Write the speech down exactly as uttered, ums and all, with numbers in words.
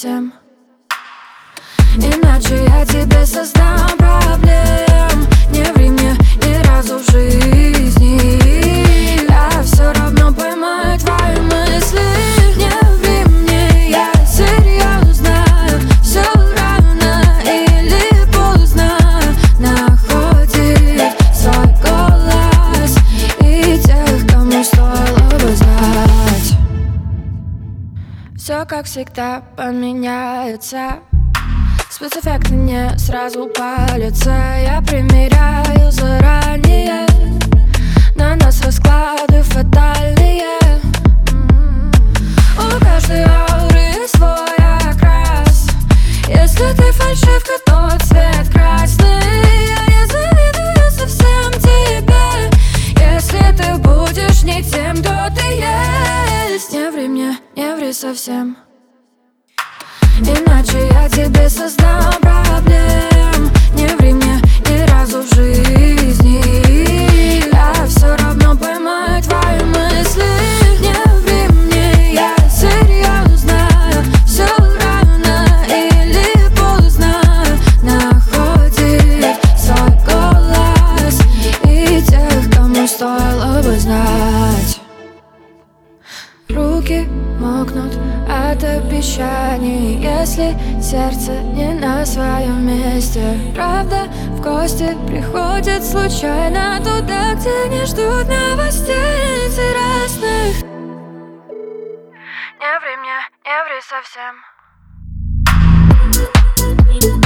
совсем. Иначе я тебе создам проблем. Не ври мне ни разу в жизни, я все равно поймаю твои мысли. Не ври мне, я серьезно, все рано или поздно находит свой голос и тех, кому стоило бы знать. Все как всегда поменяется, спецэффекты не сразу палятся. Я примеряю заранее, на нас расклады фатальные. У каждой ауры свой окрас. Если ты фальшивка, то цвет красный. Я не завидую совсем тебе, если ты будешь не тем, кто ты есть. Не ври мне, не ври совсем, иначе я тебе создам проблем. Не ври мне ни разу в жизни, я все равно поймаю твои мысли. Не ври мне, я серьезно, все рано или поздно находит свой голос и тех, кому стоило бы знать. Руки мокнут от обещаний, если сердце не на своем месте. Правда в гости приходят случайно туда, где не ждут новостей интересных. Не ври мне, не ври совсем.